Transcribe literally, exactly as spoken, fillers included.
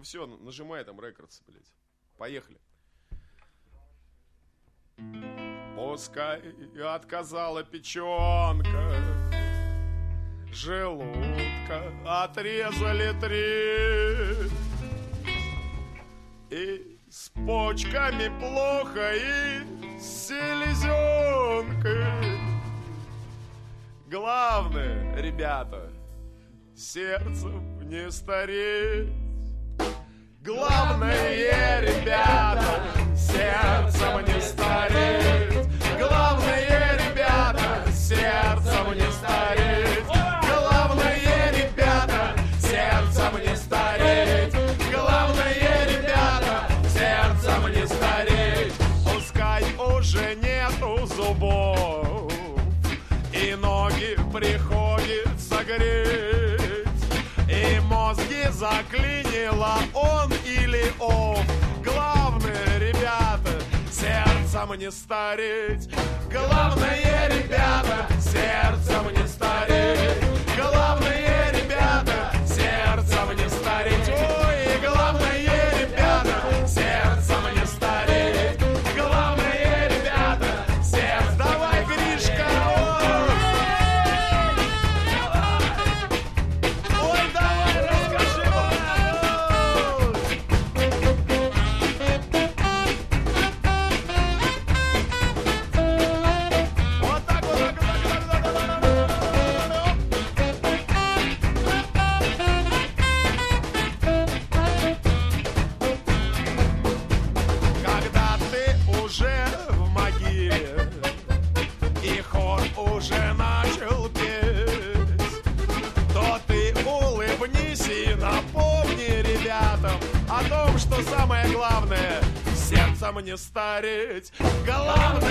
Ну все, нажимай там рекордс, блядь. Поехали. Пускай отказала печенка, желудка отрезали три, и с почками плохо, и с селезенкой. Главное, ребята, сердцем не стареть. Главное, ребята, сердцем не стареть. Главное, ребята, сердцем не стареть. Главное, ребята, сердцем не стареть. Главное, ребята, сердцем не стареть. Пускай уже нету зубов, и ноги приходится греть, и мозги заклинило он или он. Главное, ребята, сердцем не стареть. Главное, ребята, сердцем не стареть. Главное, ребята, сердцем не стареть. Ой, главное, ребята, сердцем не стареть. Главное, ребята, сердцем. Давай, Гришка! Ой, давай, расскажи! Вот так, вот так, вот так, вот так, вот так. Когда ты уже в могиле, и хор уже начал петь, то ты улыбнись и напомни ребятам о том, что самое главное — сердцем не стареть. Главное,